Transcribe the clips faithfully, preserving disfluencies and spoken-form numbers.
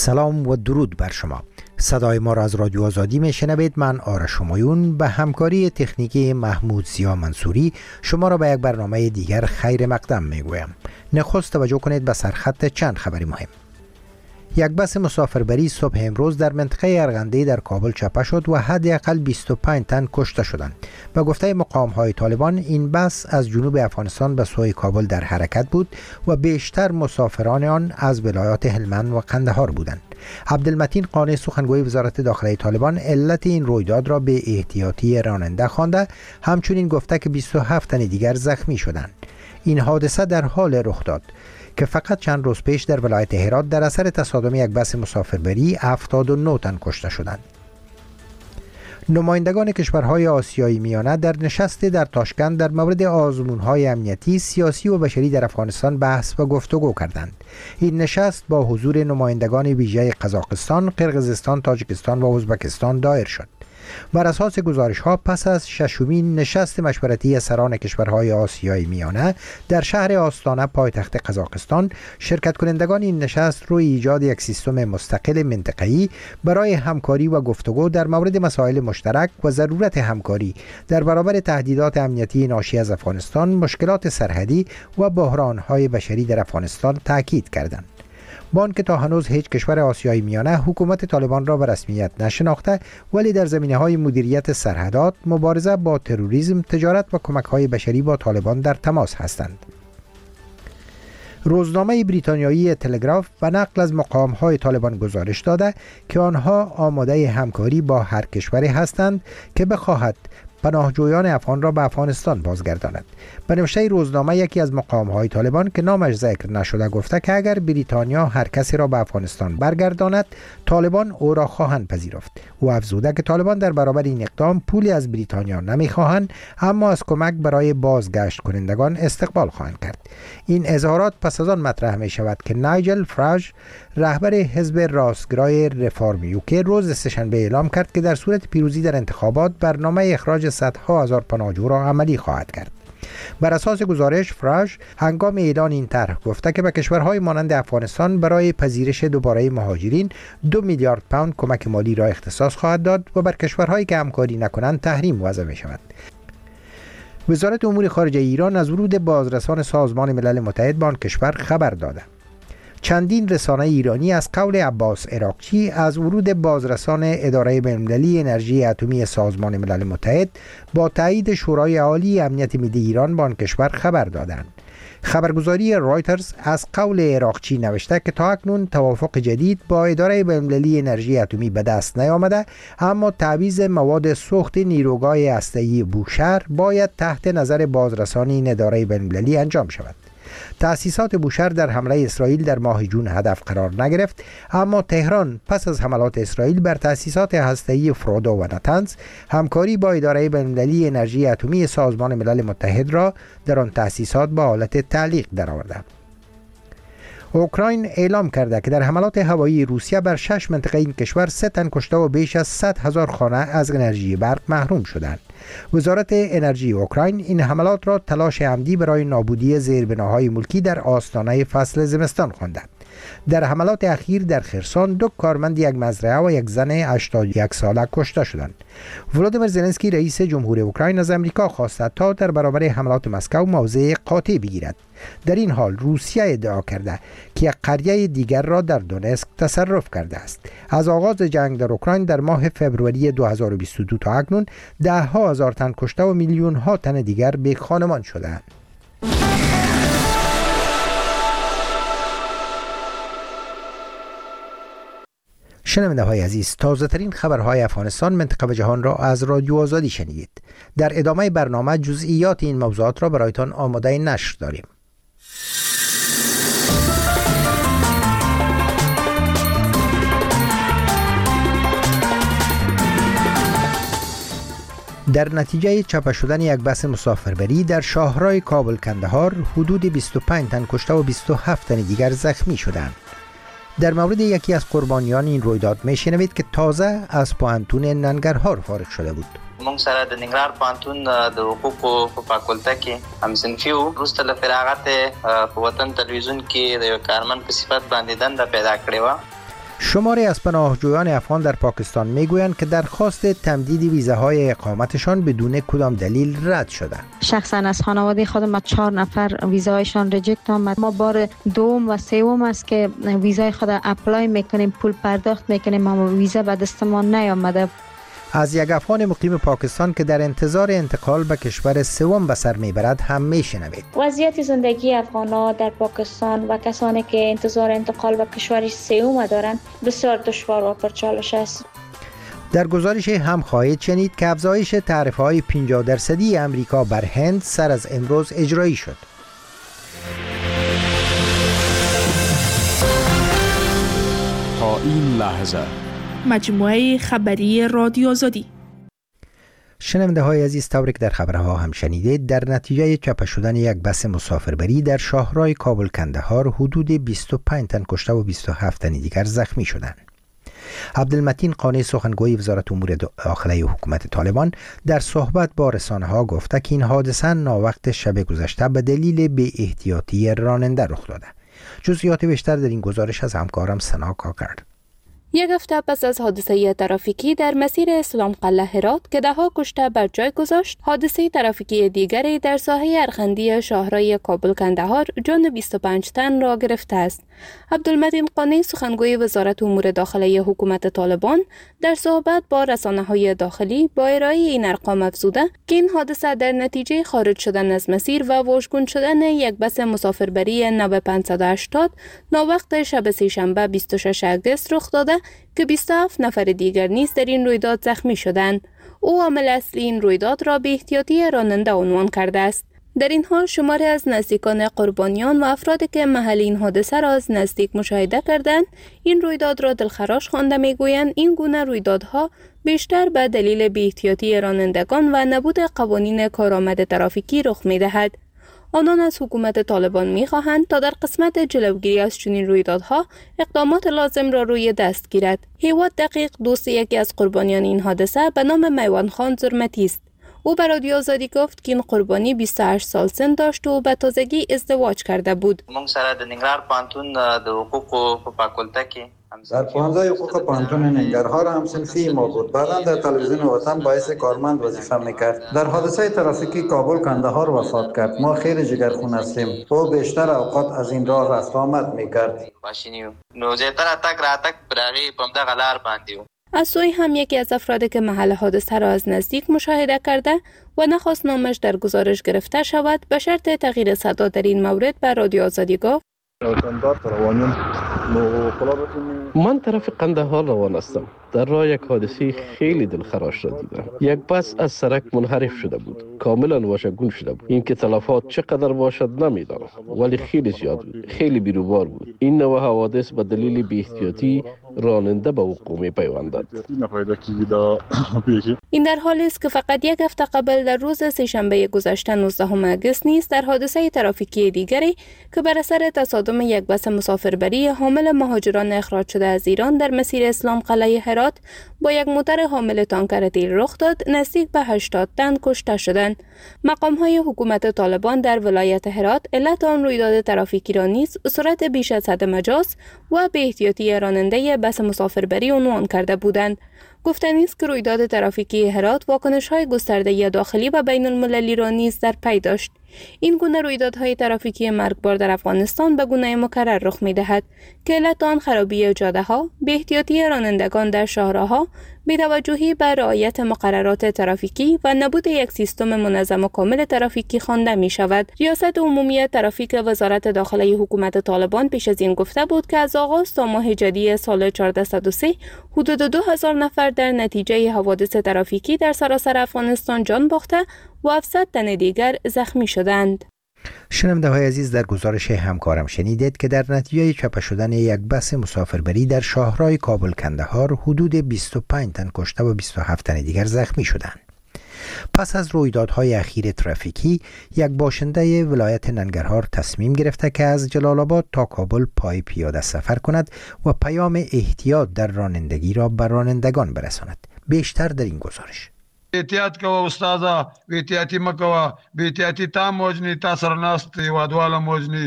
سلام و درود بر شما. صدای ما را از رادیو آزادی میشنوید. من آرش همایون به همکاری تکنیکی محمود زیا منصوری شما را به یک برنامه دیگر خیر مقدم میگویم. نخست توجه کنید به سرخط چند خبری مهم. یک بس مسافربری صبح امروز در منطقه ارغنده در کابل چپه شد و حداقل بیست و پنج تن کشته شدند. به گفته مقام‌های طالبان این بس از جنوب افغانستان به سوی کابل در حرکت بود و بیشتر مسافران آن از ولایات هلمند و قندهار بودند. عبدالمتین قانع سخنگوی وزارت داخلی طالبان علت این رویداد را به احتیاطی راننده خوانده، همچنین گفته که بیست و هفت تن دیگر زخمی شدند. این حادثه در حال رخ داد که فقط چند روز پیش در ولایت هرات در اثر تصادم یک بس مسافربری هفتاد و نه تن کشته شدند. نمایندگان کشورهای آسیای میانه در نشستی در تاشکند در مورد آزمون‌های امنیتی، سیاسی و بشری در افغانستان بحث و گفتگو کردند. این نشست با حضور نمایندگان ویژه قزاقستان، قرقیزستان، تاجیکستان و ازبکستان دایر شد. بر اساس گزارش ها پس از ششمین نشست مشورتی سران کشورهای آسیای میانه در شهر آستانه پایتخت قزاقستان، شرکت کنندگان این نشست روی ایجاد یک سیستم مستقل منطقه‌ای برای همکاری و گفتگو در مورد مسائل مشترک و ضرورت همکاری در برابر تهدیدات امنیتی ناشی از افغانستان، مشکلات سرحدی و بحران‌های بشری در افغانستان تاکید کردند. با آنکه تا هنوز هیچ کشور آسیای میانه حکومت طالبان را به رسمیت نشناخته، ولی در زمینه‌های مدیریت سرحدات، مبارزه با تروریسم، تجارت و کمک‌های بشری با طالبان در تماس هستند. روزنامه بریتانیایی تلگراف به نقل از مقام‌های طالبان گزارش داده که آنها آماده همکاری با هر کشوری هستند که بخواهد پناهجویان افغان را به افغانستان بازگرداند. به نوشته روزنامه یکی از مقام‌های طالبان که نامش ذکر نشده گفته که اگر بریتانیا هر کسی را به افغانستان برگرداند، طالبان او را خواهند پذیرفت. او افزوده که طالبان در برابر این اقدام پولی از بریتانیا نمی‌خواهند، اما از کمک برای بازگشت کنندگان استقبال خواهند کرد. این اظهارات پس از آن مطرح می شود که نایجل فراج، رهبر حزب راستگرای رفارم یوکی، روز سه‌شنبه اعلام کرد که در صورت پیروزی در انتخابات برنامه اخراج صدها هزار پناهجو را عملی خواهد کرد. بر اساس گزارش، فراج هنگام اعلان این طرح گفته که به کشورهای مانند افغانستان برای پذیرش دوباره مهاجرین دو میلیارد پوند کمک مالی را اختصاص خواهد داد و بر کشورهایی که همکاری نکنند تحریم وضع می شود. وزارت امور خارجه ایران از ورود بازرسان سازمان ملل متحد به آن کشور خبر داده. چندین رسانه ایرانی از قول عباس عراقچی از ورود بازرسان اداره بین‌المللی انرژی اتمی سازمان ملل متحد با تایید شورای عالی امنیت ملی ایران به آن کشور خبر دادند. خبرگزاری رایترز از قول عراقچی نوشته که تا اکنون توافق جدید با اداره بین‌المللی انرژی اتمی به دست نیامده، اما تعویض مواد سوخت نیروگاه هسته‌ای بوشهر باید تحت نظر بازرسان این اداره بین‌المللی انجام شود. تأسیسات بوشهر در حمله اسرائیل در ماه جون هدف قرار نگرفت، اما تهران پس از حملات اسرائیل بر تأسیسات هسته‌ای فرودو و نتنز همکاری با اداره بین‌المللی انرژی اتمی سازمان ملل متحد را در آن تأسیسات با حالت تعلیق درآورده. اوکراین اعلام کرده که در حملات هوایی روسیه بر شش منطقه این کشور سه تن کشته و بیش از صد هزار خانه از انرژی برق محروم شدند. وزارت انرژی اوکراین این حملات را تلاش عمدی برای نابودی زیربناهای ملکی در آستانه فصل زمستان خوانده. در حملات اخیر در خرسان دو کارمند یک مزرعه و یک زن هشتاد و یک ساله کشته شدند. ولودیمیر زلنسکی رئیس جمهور اوکراین از امریکا خواسته تا در برابر حملات مسکو موضع قاطع بگیرد. در این حال روسیه ادعا کرده که یک قریه دیگر را در دونسک تصرف کرده است. از آغاز جنگ در اوکراین در ماه فوریه دو هزار و بیست و دو تا اکنون ده ها هزار تن کشته و میلیون ها تن دیگر به خانمان شدند. شنونده های عزیز، تازه ترین خبرهای افغانستان، منطقه و جهان را از رادیو آزادی شنیدید. در ادامه برنامه جزئیات این موضوعات را برایتان آماده نشر داریم. در نتیجه چپه شدن یک بس مسافربری در شاهراه کابل کندهار حدود بیست و پنج تن کشته و بیست و هفت تن دیگر زخمی شدند. در مورد یکی از قربانیان این رویداد میشنوید که تازه از پوهنتون ننګرهار فارغ شده بود. مونږ سره د ننګرهار پوهنتون د حقوقو په فاکولټه کې همصنفي وو. وروسته له فراغت په وطن تلویزیون کې د یو کارمند په صفت باندې دنده پیدا کړې وه. شماری از پناهجویان افغان در پاکستان میگویند که درخواست تمدید ویزاهای اقامتشان بدون کدام دلیل رد شده. شخصا از خانواده خودم ما چهار نفر ویزایشان ریجکت آمد. ما بار دوم و سوم است که ویزای خود اپلای میکنیم، پول پرداخت میکنیم، اما ویزا به دست ما نیامده. از یک افغان مقیم پاکستان که در انتظار انتقال به کشور سوم به سر میبرد هم میشنوید. وضعیت زندگی افغان‌ها در پاکستان و کسانی که انتظار انتقال به کشور سوم دارند بسیار دشوار و پرچالش است. در گزارش هم خواهید شنید که افزایش تعرفه‌های پنجاه درصدی امریکا بر هند سر از امروز اجرایی شد. تا این لحظه مجموعه خبری رادیو آزادی. شنونده های عزیز، طوری که در خبرها هم شنیدید، در نتیجه چاپ شدن یک بس مسافربری در شاهراه کابل کندهار حدود بیست و پنج تن کشته و بیست و هفت تن دیگر زخمی شدند. عبدالمتین قانی سخنگوی وزارت امور داخله حکومت طالبان در صحبت با رسانه ها گفته که این حادثه ناوقت شب گذشته به دلیل بی احتیاطی راننده رخ داده. جزئیات بیشتر در این گزارش از همکارم سنا کاکر. یک هفته پس از حادثه ترافیکی در مسیر اسلام قلعه هرات که ده ها کشته بر جای گذاشت، حادثه ترافیکی دیگری در ساحه ارخندی شاهراه کابل کندهار جان بیست و پنج تن را گرفته است. عبدالمتین قانی سخنگوی وزارت امور داخله حکومت طالبان در صحبت با رسانه‌های داخلی با ارائه این ارقام افزوده که این حادثه در نتیجه خارج شدن از مسیر و واژگون شدن یک بس مسافربری نو پانصد و هشتاد ناوقت شب سه‌شنبه بیست و شش اگست رخ داده که بیست و هفت نفر دیگر نیز در این رویداد زخمی شدند. او عامل اصلی این رویداد را بی احتیاطی راننده عنوان کرده است. در این حال شماری از نزدیکان قربانیان و افرادی که محل این حادثه را از نزدیک مشاهده کردند این رویداد را دلخراش خوانده میگویند این گونه رویدادها بیشتر به دلیل بی احتیاطی رانندگان و نبود قوانین کارآمد ترافیکی رخ می‌دهد. آنان از حکومت طالبان می‌خواهند تا در قسمت جلوگیری از چنین رویدادها اقدامات لازم را روی دست گیرد. هیواد دقیق دوست یکی از قربانیان این حادثه به نام میوان خان زرمتی است. او به رادیو آزادی گفت که این قربانی بیست و هشت سال سن داشت و به تازگی ازدواج کرده بود. موږ سره د ننګرهار پوهنتون د حقوقو په فاکولته کې در پوهنځی حقوق پوهنتون ننګرهار هم صنفی ما بود. بعدا در تلویزیون وطن باعث کارمند وظیفه میکرد. در حادثه ترافیکی کابل کندهار وفات کرد. ما خیلی جگرخون هستیم. او بیشتر اوقات از این راه رفت آمد میکرد. نو زیاتره تک راتک براغي په دغه لار باندې. از سوی هم یکی از افرادی که محل حادثه را از نزدیک مشاهده کرده و نخواست نامش در گزارش گرفته شود به شرط تغییر صدا در این مورد به رادیو آزادی گفت: من طرف قندهار روان هستم. در راه یک حادثه خیلی دلخراش را دیدم. یک بس از سرک منحرف شده بود. کاملا واژگون شده بود. این که تلفات چقدر باشد نمیدانم، ولی خیلی زیاد بود. خیلی بیروبار بود. این نوع حوادث به دلیل بی احتیاطی راننده به وقوع می‌پیوندد. این در حالی است که فقط یک هفته قبل در روز سه‌شنبه گذشته نوزدهم اگست نیز در حادثه ترافیکی دیگری که بر اثر تصادم یک بس مسافربری حامل مهاجران اخراج شده از ایران در مسیر اسلام قلعه هرات با یک موتر حامل تانکر تیل رخ داد، نزدیک به هشتاد تن کشته شدند. مقام‌های حکومت طالبان در ولایت هرات علت آن رویداد ترافیکی را نیز سرعت بیش از حد مجاز و بی احتیاطی راننده بس مسافربری عنوان کرده بودند. گفتنی است که رویداد ترافیکی هرات واکنش‌های گسترده داخلی و بین المللی را نیز در پی داشت. این گونه رویدادهای ترافیکی مرگبار در افغانستان به گونه مکرر رخ می‌دهد که علت آن خرابی جاده‌ها، بی‌احتیاطی رانندگان در شاهراه‌ها، بی‌توجهی به رعایت مقررات ترافیکی و نبود یک سیستم منظم و کامل ترافیکی خوانده می‌شود. ریاست عمومی ترافیک وزارت داخله حکومت طالبان پیش از این گفته بود که از آغاز تا ماه جدی سال هزار و چهارصد و سه حدود دو هزار نفر در نتیجه حوادث ترافیکی در سراسر افغانستان جان باخته و هفتصد تن دیگر زخمی شدند. شنونده های عزیز، در گزارش همکارم شنیدید که در نتیجه چاپ شدن یک بس مسافربری در شاهراه کابل کندهار حدود بیست و پنج تن کشته و بیست و هفت تن دیگر زخمی شدند. پس از رویدادهای اخیر ترافیکی، یک باشنده ولایت ننگرهار تصمیم گرفته که از جلال آباد تا کابل پای پیاده سفر کند و پیام احتیاط در رانندگی را به رانندگان برساند. بیشتر در این گزارش. احتیاط کوه استادا، احتیاطی مکوه، بی احتیاطی تا موجنی تا سرناست وادوالا موجنی.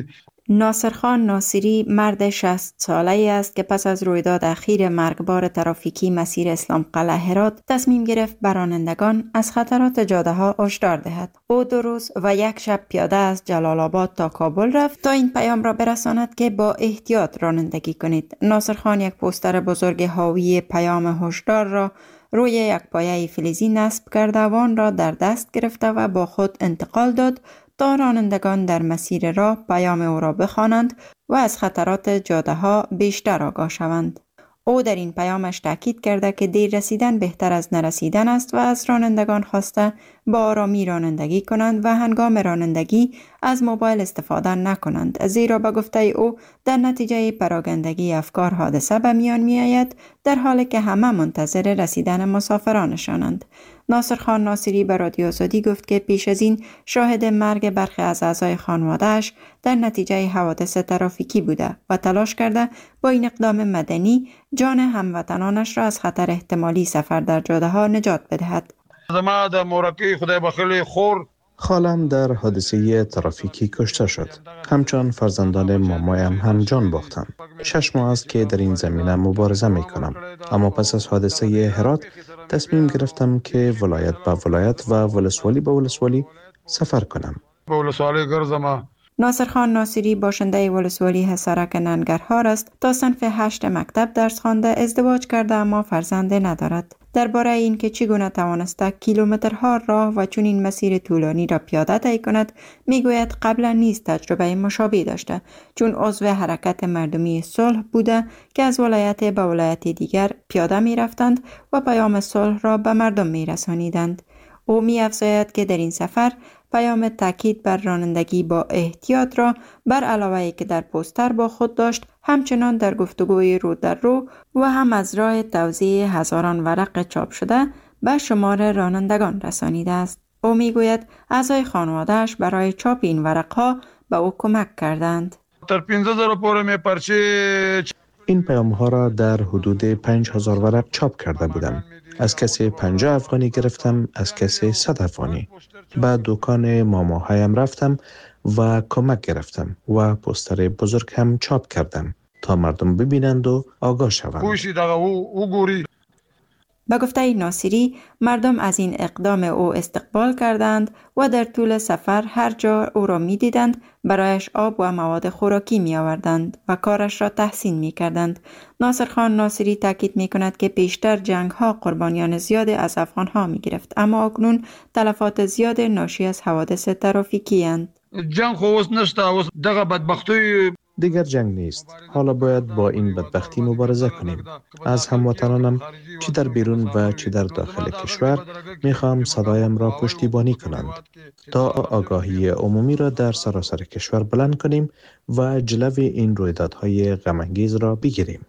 ناصرخان ناصری مرد شصت ساله‌ای است که پس از رویداد اخیر مرگبار ترافیکی مسیر اسلام قلعه هرات تصمیم گرفت به رانندگان از خطرات جاده‌ها هشدار دهد. او دو روز و یک شب پیاده از جلال آباد تا کابل رفت تا این پیام را برساند که با احتیاط رانندگی کنید. ناصرخان یک پوستر بزرگ حاوی پیام هشدار را روی یک پایه فلزی نصب کرده و آن را در دست گرفته و با خود انتقال داد تا رانندگان در مسیر راه پیام او را بخوانند و از خطرات جاده ها بیشتر آگاه شوند. او در این پیامش تاکید کرده که دیر رسیدن بهتر از نرسیدن است و از رانندگان خواسته با آرامی رانندگی کنند و هنگام رانندگی از موبایل استفاده نکنند، زیرا به گفته او در نتیجه پراگندگی افکار حادثه به میان می آید، در حالی که همه منتظر رسیدن مسافرانشانند. ناصرخان ناصری به رادیو آزادی گفت که پیش از این شاهد مرگ برخی از اعضای خانواده‌اش در نتیجه حوادث ترافیکی بوده و تلاش کرده با این اقدام مدنی جان هموطنانش را از خطر احتمالی سفر در جاده‌ها نجات بدهد. زما د مورکی خدای بخیلی خور خالم در حادثه ترافیکی کشته شد. همچون فرزندان مامایم هم جان باختند. شش ماه است که در این زمینه مبارزه می کنم. اما پس از حادثه هرات تصمیم گرفتم که ولایت به ولایت و ولسوالی به ولسوالی سفر کنم. به ولسوالی گرزم. ناصرخان ناصری باشنده ولسوالی حصارک ننگرهار است. تا صنف هشت مکتب درس خوانده، ازدواج کرده اما فرزند ندارد. درباره این که چگونه توانسته کیلومترها راه و چنین مسیر طولانی را پیاده طی کند، میگوید قبلا نیز تجربه مشابه داشته، چون عضو حرکت مردمی صلح بوده که از ولایت به ولایت دیگر پیاده می رفتند و پیام صلح را به مردم می رسانیدند. او می افزاید که در این سفر پیام تاکید بر رانندگی با احتیاط را بر علاوه که در پوستر با خود داشت، همچنان در گفتگوی رو در رو و هم از راه توزیع هزاران ورق چاپ شده به شمار رانندگان رسانیده است. او می گوید اعضای خانواده‌اش برای چاپ این ورق‌ها به او کمک کردند. تر پانزده هزار پور می پرچه این پیام ها را در حدود پنج هزار ورق چاپ کرده بودم. از کسی پنجاه افغانی گرفتم، از کسی صد افغانی. به دکان ماماهایم رفتم و کمک گرفتم و پوستر بزرگ هم چاپ کردم تا مردم ببینند و آگاه شوند. به گفته ناصری، مردم از این اقدام او استقبال کردند و در طول سفر هر جا او را می دیدند برایش آب و مواد خوراکی می آوردند و کارش را تحسین می کردند. ناصرخان ناصری تاکید می کند که پیشتر جنگ ها قربانیان زیاد از افغان ها می گرفت، اما اکنون تلفات زیاد ناشی از حوادث ترافیکی اند. جنگ خوست نشته، دغه بدبختی دیگر جنگ نیست. حالا باید با این بدبختی مبارزه کنیم. از هموطنانم چه در بیرون و چه در داخل کشور میخوام صدایم را پشتیبانی کنند تا آگاهی عمومی را در سراسر کشور بلند کنیم و جلوی این رویدادهای غم‌انگیز را بگیریم.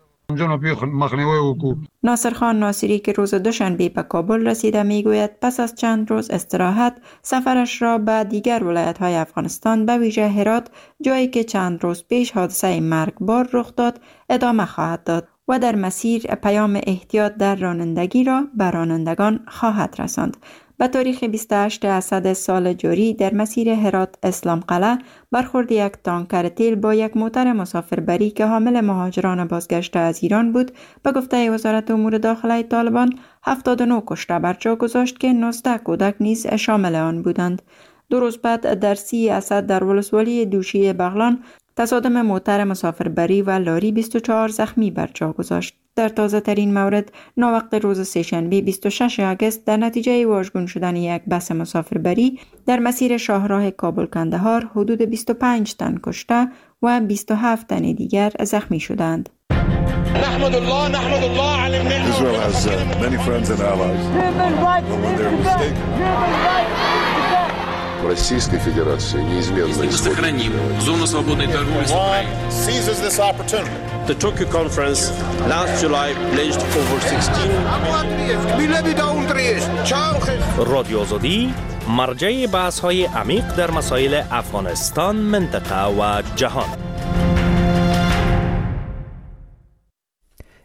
ناصرخان ناصری که روز دوشنبه به کابل رسیده میگوید پس از چند روز استراحت سفرش را به دیگر ولایت‌های افغانستان به ویژه هرات، جایی که چند روز پیش حادثه مرگبار رخ داد، ادامه خواهد داد و در مسیر پیام احتیاط در رانندگی را به رانندگان خواهد رساند. به تاریخ بیست و هشتم اسد سال جاری در مسیر هرات اسلام قلعه برخورد یک تانکر تیل با یک موتر مسافربری که حامل مهاجران بازگشته از ایران بود به گفته وزارت امور داخله طالبان هفتاد و نه کشته بر جا گذاشت که نوزده کودک نیز شامل آن بودند. دو روز بعد در سی اسد در ولسوالی دوشی بغلان تصادم موتر مسافربری و لاری بیست و چهار زخمی بر جا گذاشت. در تازه ترین مورد ناوقت روز سه‌شنبه بیست و ششم آگوست در نتیجه واژگون شدن یک بس مسافربری در مسیر شاهراه کابل کندهار حدود بیست و پنج تن کشته و بیست و هفت تن دیگر زخمی شدند. نحمد الله نحمد الله على النعمة. Israel has uh, many friends and allies. When they're mistaken. Российской Федерации неизменно сохраним зону свободной торговли с Украиной. Seizes this opportunity. The Tokyo conference last July pledged over sixteen. رادیو آزادی مرجع بحث‌های عمیق در مسائل افغانستان، منطقه و جهان.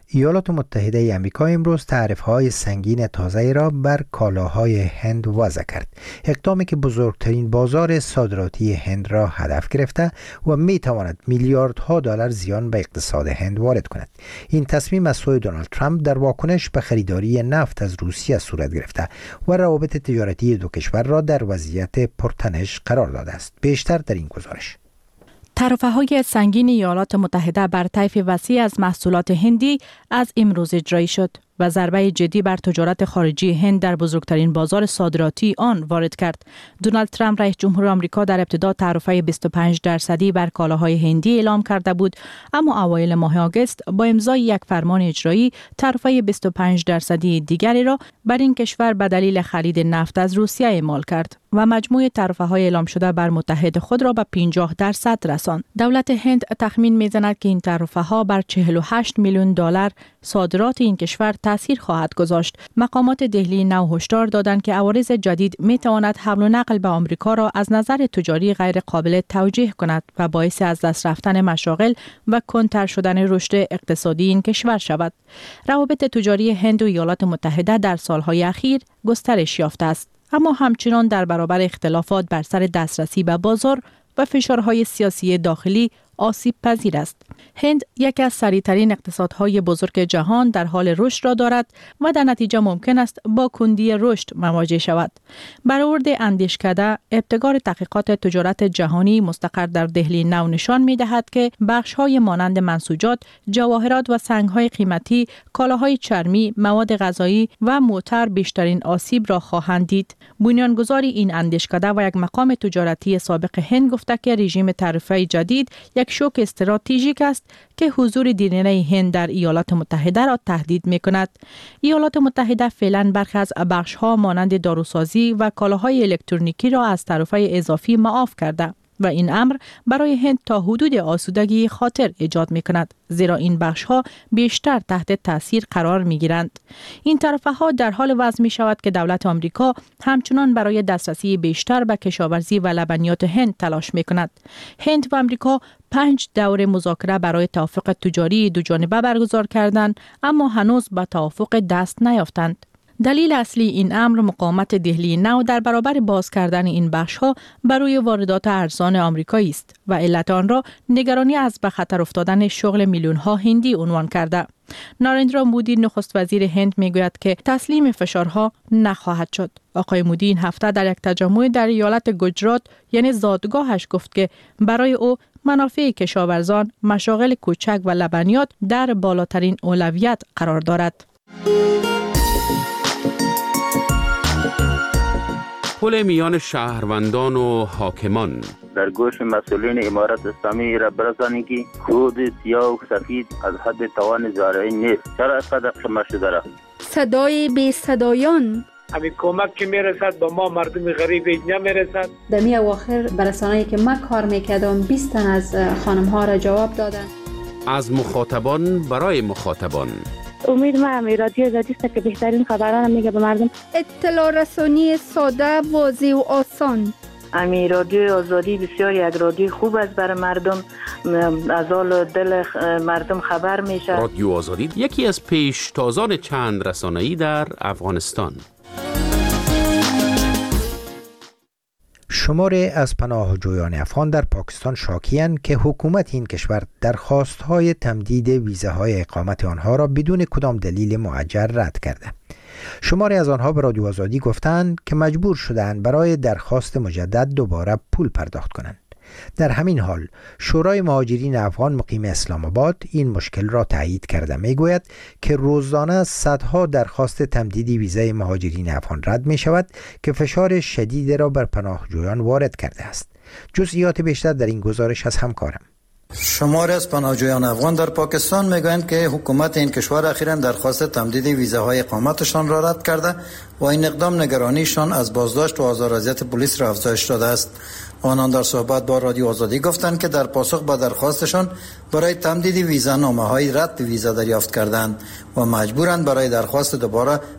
ایالات متحده ای آمریکا امروز تعرفه‌های سنگین تازه‌ای را بر کالاهای هند وضع کرد. اقدامی که بزرگترین بازار صادراتی هند را هدف گرفته و می‌تواند میلیاردها دلار زیان به اقتصاد هند وارد کند. این تصمیم از سوی دونالد ترامپ در واکنش به خریداری نفت از روسیه صورت گرفته و روابط تجارتی دو کشور را در وضعیت پرتنش قرار داده است. بیشتر در این گزارش. تعرفه‌های سنگین ایالات متحده بر طیف وسیع از محصولات هندی از امروز اجرایی شد و ضربه جدی بر تجارت خارجی هند در بزرگترین بازار صادراتی آن وارد کرد. دونالد ترامپ رئیس جمهور آمریکا در ابتدا تعرفه بیست و پنج درصدی بر کالاهای هندی اعلام کرده بود، اما اوایل ماه آگوست با امضای یک فرمان اجرایی تعرفه بیست و پنج درصدی دیگری را بر این کشور به دلیل خرید نفت از روسیه اعمال کرد و مجموع تعرفه‌های اعلام شده بر متحد خود را به پنجاه درصد رساند. دولت هند تخمین می‌زند که این تعرفه‌ها بر چهل و هشت میلیون دلار صادرات این کشور تاثیر خواهد گذاشت. مقامات دهلی نو هشدار دادند که عوارض جدید می‌تواند حمل و نقل به آمریکا را از نظر تجاری غیر قابل توجیه کند و باعث از دست رفتن مشاغل و کندتر شدن رشد اقتصادی این کشور شود. روابط تجاری هند و ایالات متحده در سالهای اخیر گسترش یافته است، اما همچنان در برابر اختلافات بر سر دسترسی به بازار و فشارهای سیاسی داخلی آسیب پذیر است. هند یکی از سریعترین اقتصادهای بزرگ جهان در حال رشد را دارد و در نتیجه ممکن است با کندی رشد مواجه شود. برآورد اندیشکده ابتکار تحقیقات تجارت جهانی مستقر در دهلی نو نشان می‌دهد که بخش‌های مانند منسوجات، جواهرات و سنگ‌های قیمتی، کالاهای چرمی، مواد غذایی و موتر بیشترین آسیب را خواهند دید. بنیانگذار این اندیشکده و یک مقام تجارتی سابق هند گفته که رژیم تعرفه‌ای جدید یک شوک استراتژیک است که حضور دیرینه هند در ایالات متحده را تهدید می‌کند. ایالات متحده فعلا برخی از بخش‌ها مانند داروسازی و کالاهای الکترونیکی را از تعرفه اضافی معاف کرده و این امر برای هند تا حدود آسودگی خاطر ایجاد می‌کند، زیرا این بخش‌ها بیشتر تحت تاثیر قرار می‌گیرند. این تعرفه‌ها در حال وضع می‌شود که دولت آمریکا همچنان برای دسترسی بیشتر به کشاورزی و لبنیات هند تلاش می‌کند. هند و آمریکا پنج دور مذاکره برای توافق تجاری دو جانبه برگزار کردند، اما هنوز به توافق دست نیافتند. دلیل اصلی این امر مقاومت دهلی نو در برابر باز کردن این بخش‌ها برای واردات ارزان آمریکایی است و علت آن را نگرانی از به خطر افتادن شغل میلیون‌ها هندی عنوان کرده. نارندرا مودی نخست وزیر هند میگوید که تسلیم فشارها نخواهد شد. آقای مودی این هفته در یک تجمع در ایالت گجرات یعنی زادگاهش گفت که برای او منافع کشاورزان، مشاغل کوچک و لبنیات در بالاترین اولویت قرار دارد. پل میان شهروندان و حاکمان در گوش مسئولین امارت اسلامی را برسانید که خود سیاه و سفید از حد توان زارعی نیست. چرا اینقدر خمه شده را؟ صدای بی صدایان همین کمک که میرسد با ما مردم غریب نمیرسد. در می اواخر برسانه‌ای که من کار میکردم بیست تن از خانم ها را جواب دادن. از مخاطبان برای مخاطبان. امید ما امی رادیو آزادی است که بهترین خبران میگه به مردم. اطلاع رسانی ساده، واضح و آسان. امی رادیو آزادی بسیار یک رادیو خوب است برای مردم، از حال دل مردم خبر میشه. رادیو آزادی یکی از پیشتازان چند رسانه‌ای در افغانستان. شماری از پناهجویان افغان در پاکستان شاکی‌اند که حکومت این کشور درخواست‌های تمدید ویزاهای اقامت آنها را بدون کدام دلیل معجل رد کرده. شماری از آنها به رادیو آزادی گفتند که مجبور شدند برای درخواست مجدد دوباره پول پرداخت کنند. در همین حال شورای مهاجرین افغان مقیم اسلام آباد این مشکل را تایید کرده میگوید که روزانه صدها درخواست تمدید ویزای مهاجرین افغان رد می شود که فشار شدید را بر پناهجویان وارد کرده است. جزئیات بیشتر در این گزارش از همکارم. شماری از پناهجویان افغان در پاکستان میگویند که حکومت این کشور اخیراً درخواست تمدید ویزاهای اقامتشان را رد کرده و این اقدام نگرانیشان از بازداشت و آزار و اذیت پلیس را افزایش داده است. آنان در صحبت با رادیو آزادی گفتند که در پاسخ به درخواستشان برای تمدید ویزا نامه‌های رد ویزا دریافت کردند و مجبورند برای درخواست دوباره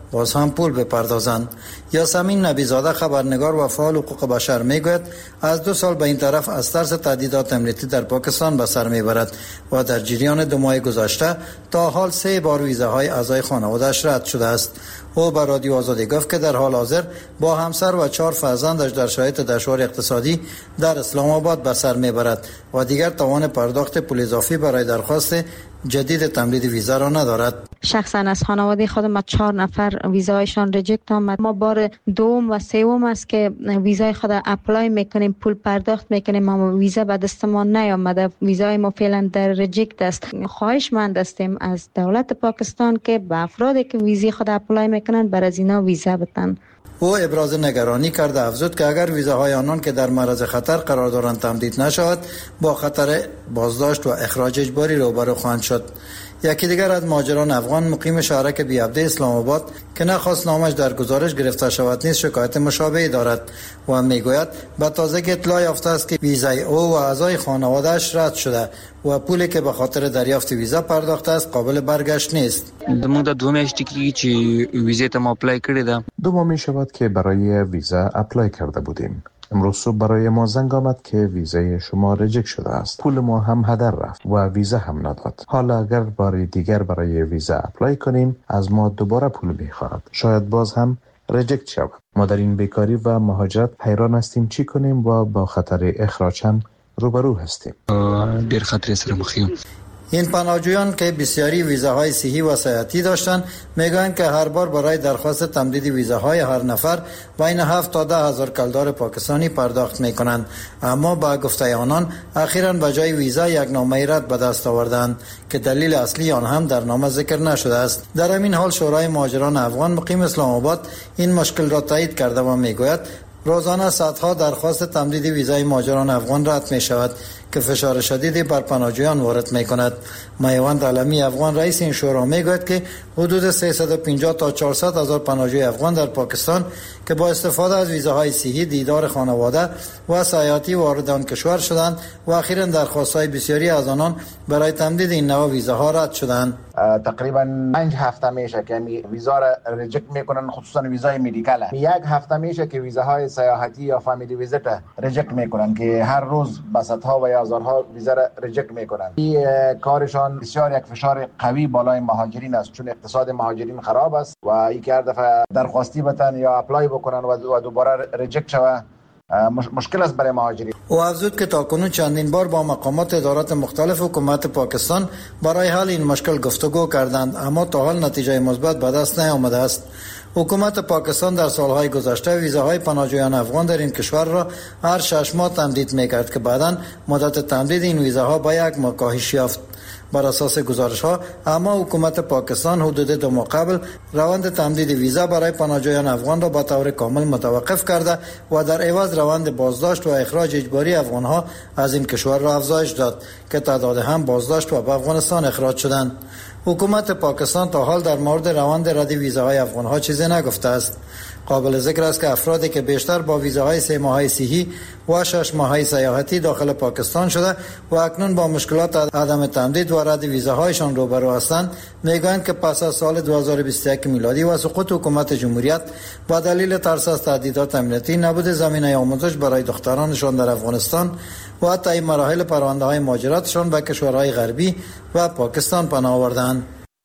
باز هم پول بپردازند. یاسمین نبیزاده خبرنگار و فعال حقوق بشر میگوید از دو سال به این طرف از ترس تهدیدات امنیتی در پاکستان به سر میبرد و در جریان دو ماه گذشته تا حال سه بار ویزاهای اعضای خانواده‌اش رد شده است. او به رادیو آزادی گفت که در حال حاضر با همسر و چهار فرزندش در شرایط دشوار اقتصادی در اسلام آباد به سر میبرد و دیگر توان پرداخت پول اضافی برای درخواست جدید تمدید ویزا را ندارد. شخصا از خانواده خودم ما چهار نفر ویزایشان ریجکت آمد. ما بار دوم و سوم است که ویزای خود اپلای میکنیم، پول پرداخت میکنیم، اما ویزا به دست ما نیامده. ویزای ما فعلا در ریجکت است. خواهشمند هستیم از دولت پاکستان که به افرادی که ویزای خود اپلای میکنن بر از اینا ویزا بدن. او ابراز نگرانی کرده افزود که اگر ویزاهای آنان که در معرض خطر قرار دارند تمدید نشود با خطر بازداشت و اخراج اجباری روبرو خواهند شد. یکی دیگر از مهاجران افغان مقیم شهرک بی‌عبده اسلام آباد که نخواست نامش در گزارش گرفته شود نیز شکایت مشابهی دارد و میگوید به تازگی اطلاع یافته است که ویزای او و اعضای خانواده‌اش رد شده و پولی که به خاطر دریافت ویزا پرداخته است قابل برگشت نیست. دمو د دوه میاشتې کېږي چې ویزې ته ما اپلای کړې ده. دو ماه می شود که برای ویزا اپلای کرده بودیم. امروز صبح برای ما زنگ آمد که ویزای شما ریجکت شده است. پول ما هم هدر رفت و ویزا هم نداد. حالا اگر بار دیگر برای ویزا اپلای کنیم از ما دوباره پول میخواهد. شاید باز هم ریجکت شود. ما در این بیکاری و مهاجرت حیران هستیم چی کنیم و با خطر اخراج هم روبرو هستیم. ډیر خطر سره مخ یو. این پناهجویان که بسیاری ویزاهای صحی و سیاحتی داشتند میگویند که هر بار برای درخواست تمدید ویزاهای هر نفر بین هفت تا ده هزار کلدار پاکستانی پرداخت میکنند، اما با گفته آنان اخیراً به جای ویزا یک نامه رد به دست آوردند که دلیل اصلی آن هم در نامه ذکر نشده است. در همین حال شورای مهاجران افغان مقیم اسلام آباد این مشکل را تایید کرده و میگوید روزانه صدها درخواست تمدید ویزای مهاجران افغان رد می شود که فشار شدیدی بر پناهجویان وارد می کند. میوند علمی افغان رئیس این شورا می گوید که حدود سیصد و پنجاه تا چهارصد هزار پناهجوی افغان در پاکستان که با استفاده از ویزاهای صحی دیدار خانواده و سیاحتی وارد آن کشور شدند و اخیراً درخواست‌های بسیاری از آنان برای تمدید این نوع ویزاها رد شدند. تقریبا پنج هفته میشه که ویزا را ریجکت میکنن، خصوصا ویزای مدیکال. یک هفته میشه که ویزاهای سیاحتی یا فامیلی ویزیت ریجکت میکنن که هر روز بسطها و هزارها ویزا را ریجکت میکنن. این کارشان بسیار یک فشار قوی بالای مهاجرین است، چون اقتصاد مهاجرین خراب است و این که هر دفعه درخواستی بتن یا اپلای بکنن و دوباره ریجکت شوه مشکل است برای مهاجرین. او افزود که تاکنون چندین بار با مقامات ادارات مختلف حکومت پاکستان برای حل این مشکل گفتگو کردند، اما تا حال نتیجه مثبت به دست نیامده است. حکومت پاکستان در سالهای گذشته ویزاهای پناهجویان افغان در این کشور را هر شش ماه تمدید میکرد که بعداً مدت تمدید این ویزاها با یک ماه کاهش یافت. بر اساس گزارش ها اما حکومت پاکستان حدود دو ماه قبل روند تمدید ویزا برای پناهجویان افغان را به طور کامل متوقف کرده و در عوض روند بازداشت و اخراج اجباری افغان ها از این کشور را افزایش داد که تعداد هم بازداشت و به افغانستان اخراج شدند. حکومت پاکستان تا حال در مورد روند رد ویزاهای افغان ها چیزی نگفته است. قابل ذکر است که افرادی که بیشتر با ویزاهای سه ماهه صحی و شش ماهه سیاحتی داخل پاکستان شده و اکنون با مشکلات عدم تمدید و رد ویزاهایشان روبرو هستند میگویند که پس از سال دو هزار و بیست و یک میلادی و سقوط حکومت جمهوریت با دلیل ترس از تهدیدات امنیتی نبود زمینه آموزش برای دخترانشان در افغانستان و حتی این مراحل پرونده‌های مهاجرتشان به کشورهای غربی و پاکستان پناه آوردند.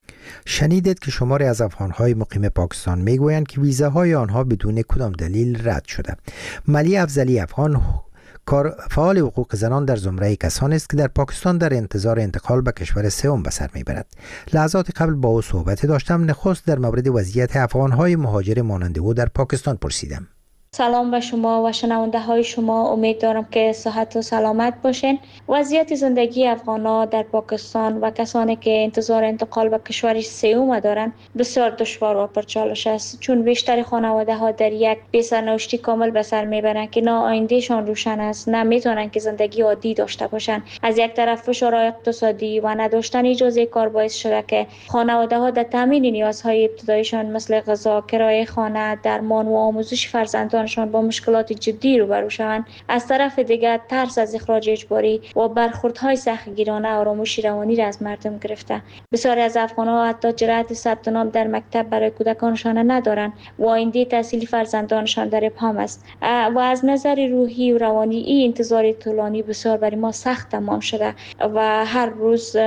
شنیدید که شماری از افغان‌های مقیم پاکستان میگویند که ویزاهای آنها بدون کدام دلیل رد شده. ملی افضلی افغان کار فعال حقوق زنان در زمره کسانی است که در پاکستان در انتظار انتقال به کشور سوم به سر میبرد. لحظات قبل با او صحبت داشتم، نخست در مورد وضعیت افغان‌های مهاجر مانند او در پاکستان پرسیدم. سلام به شما و شنونده های شما، امید دارم که صحت و سلامت باشین. وضعیت زندگی افغان‌ها در پاکستان و کسانی که انتظار انتقال به کشور سوم دارند بسیار دشوار و پرچالش است، چون بیشتر خانواده ها در یک بی‌سرنوشتی کامل به سر میبرند که نه آیندهشان روشن است، نه میتونن که زندگی عادی داشته باشند. از یک طرف فشار اقتصادی و نداشتن اجازه کار باعث شده که خانواده ها در تامین نیازهای ابتداییشان مثل غذا، کرایه خانه، درمان و آموزش فرزندان شهروندانشان با مشکلات جدی روبرو شوند. از طرف دیگر ترس از اخراج اجباری و برخوردهای سختگیرانه آرامش روانی را از مردم گرفته. بسیاری از افغان‌ها حتی جرأت ثبت نام در مکتب برای کودکانشان ندارند و آینده تحصیلی فرزندانشان در ابهام است. و از نظر روحی و روانی این انتظار طولانی بسیار برای ما سخت تمام شده و هر روز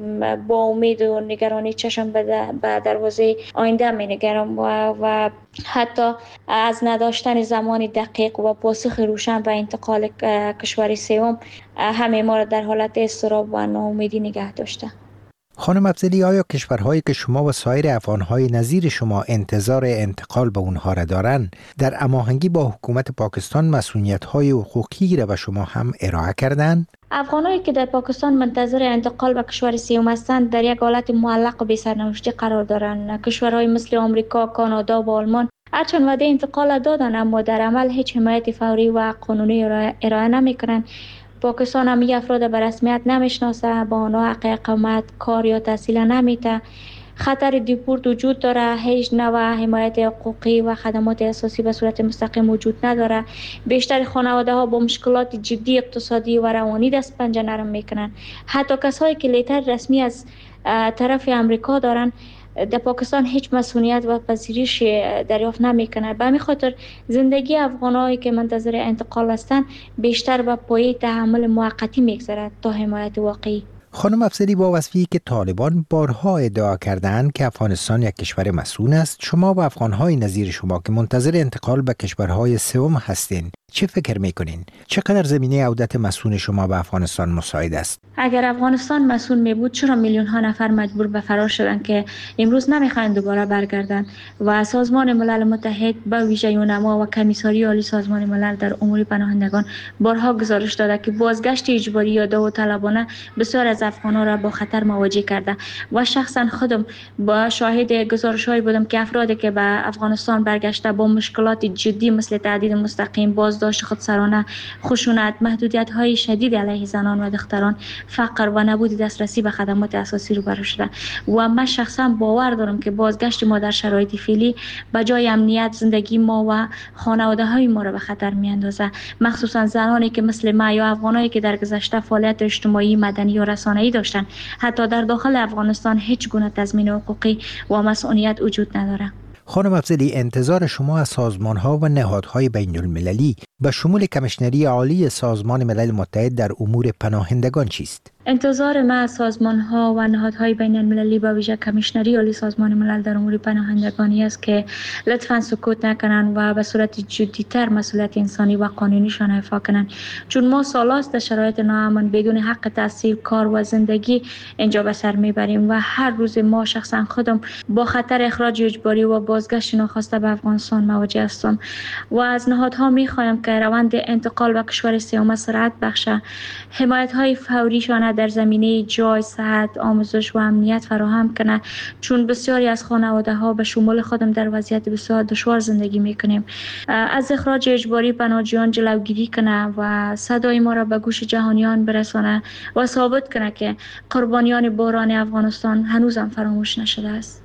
با امید و نگرانی چشم به دروازه آینده می‌نگرم و, و حتی از نداشتن زمان دقیق و پاسخ روشن و انتقال کشور سوم همه ما را در حالت اضطراب و ناامیدی نگه داشته. خانم افضلی، آیا کشورهایی که شما و سایر افغانهای نظیر شما انتظار انتقال به اونها را دارند در هماهنگی با حکومت پاکستان مسئولیت‌های حقوقی را به شما هم ارائه کردند؟ افغانایی که در پاکستان منتظر انتقال به کشور سوم هستند در یک حالت معلق و بی‌سرنوشتی قرار دارند. کشورهای مثل آمریکا، کانادا و آلمان هرچند وعده انتقال دادند اما در عمل هیچ حمایت فوری و قانونی ارائه نمی‌کنند. پاکستان هم این افراد به رسمیت نمیشناسه، با آنها حق اقامت، کار یا تحصیل نمیده. خطر دیپورت وجود داره، هیچ نوع حمایت حقوقی و خدمات اساسی به صورت مستقیم وجود نداره. بیشتر خانواده ها با مشکلات جدی اقتصادی و روانی دست پنجه نرم میکنن. حتی کسایی که لیتر رسمی از طرف امریکا دارن در پاکستان هیچ مسئولیت و پذیرش دریافت نمیکنه. به همین خاطر زندگی افغانایی که منتظر انتقال هستند بیشتر به پایه تحمل موقتی میگذرد تا حمایت واقعی. خانم افضلی، با وصفی که طالبان بارها ادعا کردند که افغانستان یک کشور مسئول است، شما و افغانهای نظیر شما که منتظر انتقال به کشورهای سوم هستین چه فکر میکنین؟ چقدر زمینه عودت مسئول شما به افغانستان مساعد است؟ اگر افغانستان مسئول می بود چرا میلیون ها نفر مجبور به فرار شدند که امروز نمیخواهند دوباره برگردند؟ و سازمان ملل متحد به ویژه یونما و کمیساری عالی سازمان ملل در امور پناهندگان بارها گزارش داده که بازگشت اجباری یا داوطلبانه بسیار از افغانان را با خطر مواجه کرده و شخصا خودم با شاهد گزارش‌هایی بودم که افرادی که به افغانستان برگشته با مشکلات جدی مثل تعدید مستقیم، بازداشت خودسرانه، خشونت، محدودیت‌های شدید علیه زنان و دختران، فقر و نبود دسترسی به خدمات اساسی روبرو شده و من شخصا باور دارم که بازگشت ما در شرایط فعلی به جای امنیت زندگی ما و خانواده‌های ما را به خطر می‌اندازه، مخصوصا زنانی که مثل ما یا افغانایی که در گذشته فعالیت اجتماعی، مدنی و رسانه‌ای داشتن. حتی در داخل افغانستان هیچ گونه تضمین حقوقی و مسئولیت وجود نداره. خانم افضلی، انتظار شما از سازمان‌ها و نهادهای بین المللی به شمول کمیشنری عالی سازمان ملل متحد در امور پناهندگان چیست؟ انتظار ما از سازمان‌ها و نهادهای بین المللی به ویژه کمیشنری عالی سازمان ملل در امور پناهندگانی است که لطفاً سکوت نکنند و به صورت جدی‌تر مسئولیت انسانی و قانونیشان ایفا کنند، چون ما سالاست در شرایط ناامن بدون حق تحصیل، کار و زندگی اینجا به سر میبریم و هر روز ما شخصا خودم با خطر اخراج اجباری و بازگشت ناخواسته به افغانستان مواجه هستم و از نهادها میخوایم که روند انتقال به کشور سوم سرعت بخشه، حمایت‌های فوریشان در زمینه جای، صحت، آموزش و امنیت فراهم کنه، چون بسیاری از خانواده‌ها به شمول خودم در وضعیت بسیار دشوار زندگی میکنیم. از اخراج اجباری پناهجویان جلوگیری کنه و صدای ما را به گوش جهانیان برسانه و ثابت کنه که قربانیان بحران افغانستان هنوزم فراموش نشده است.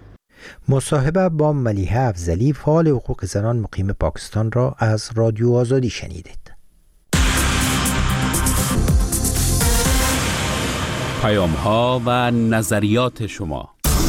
مصاحبه با ملیحه افضلی، فعال حقوق زنان مقیم پاکستان را از رادیو آزادی شنیدید. پیام ها و نظریات شما.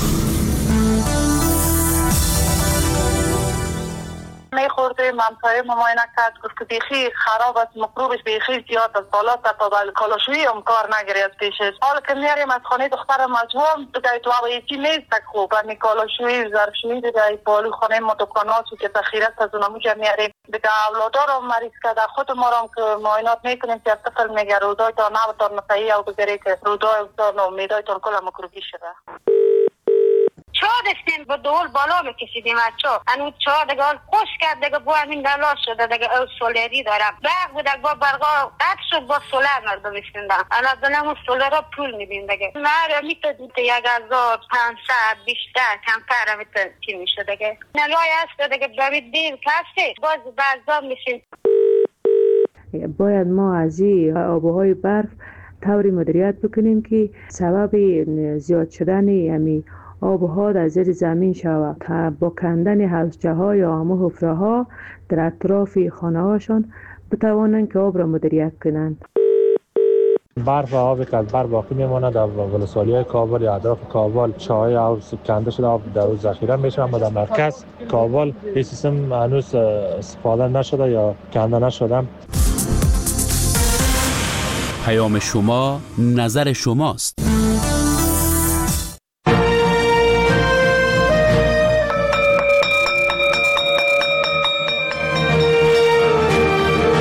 میخورده منطقه مماینه کرد، گفت که بیخی خراب است، مکروبش بیخی زیاد است، بالا تا بل کالاشویی هم کار نگیری از پیشش. حالا که میاریم از خانه دختر مجموعه دیگه تو وضعیتی نیست خوب، یعنی کالاشویی، ظرفشویی دیگه بالو خانه ما دکاناتو که تخیرت از اونموجه میاریم دیگه. اولادا رو مریض کرده، خود ما رو که معاینات میکنیم که طفل میگه رودای تا نبتان مسیحی او بگیری که رودای و امیدای تان کل مکروبی شده. چا دستیم با دول بالا بکشیدیم از چا انو چا دیگه خوش کرد دیگه با همین دلاش شده دیگه او سولری دارم برق بود با برقا قد شد با سولر مردم میشوندن انا دلمو سولر را پول میدیم دیگه مره میتونید یک هزار پانصد بیشتر کمتر میتونید چی میشه دیگه نلای هست دیگه برید دیر کسی باز بعضا میشین. باید ما از این آبوهای برف طوری مدیریت بکنیم که سبب زیاد شدن یعنی آب و ها در زیر زمین شود که با کندن حوضچه ها یا همه حفره ها در اطراف خانه هاشان بتوانند که آب را مدیریت کنند. برف و آبی که از بر باقی میماند در ولسوالی های کابل یا اطراف کابل چاهای آب کنده شده آب در او ذخیره میشه، اما در مرکز کابل این سیستم هنوز استفاده نشده یا کنده نشده. پیام شما نظر شماست.